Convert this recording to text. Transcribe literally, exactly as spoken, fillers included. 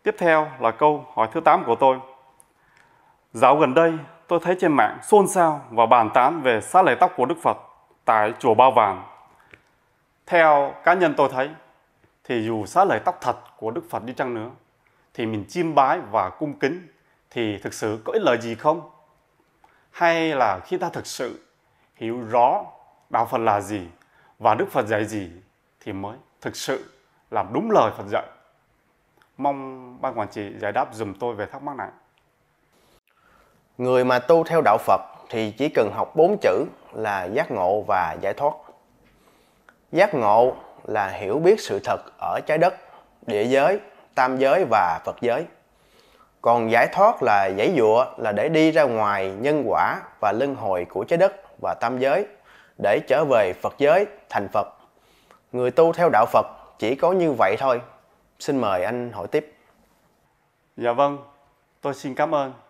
Tiếp theo là câu hỏi thứ tám của tôi. Dạo gần đây, tôi thấy trên mạng xôn xao và bàn tán về xá lễ tóc của Đức Phật tại chùa Ba Vàng. Theo cá nhân tôi thấy, thì dù xá lễ tóc thật của Đức Phật đi chăng nữa, thì mình chiêm bái và cung kính thì thực sự có ích lợi gì không? Hay là khi ta thực sự hiểu rõ đạo Phật là gì và Đức Phật dạy gì thì mới thực sự làm đúng lời Phật dạy? Mong ban quản trị giải đáp dùm tôi về thắc mắc này. Người mà tu theo đạo Phật thì chỉ cần học bốn chữ là giác ngộ và giải thoát. Giác ngộ là hiểu biết sự thật ở trái đất, địa giới, tam giới và Phật giới. Còn giải thoát là giãy giụa, là để đi ra ngoài nhân quả và luân hồi của trái đất và tam giới để trở về Phật giới thành Phật. Người tu theo đạo Phật chỉ có như vậy thôi. Xin mời anh hỏi tiếp. Dạ vâng, tôi xin cảm ơn.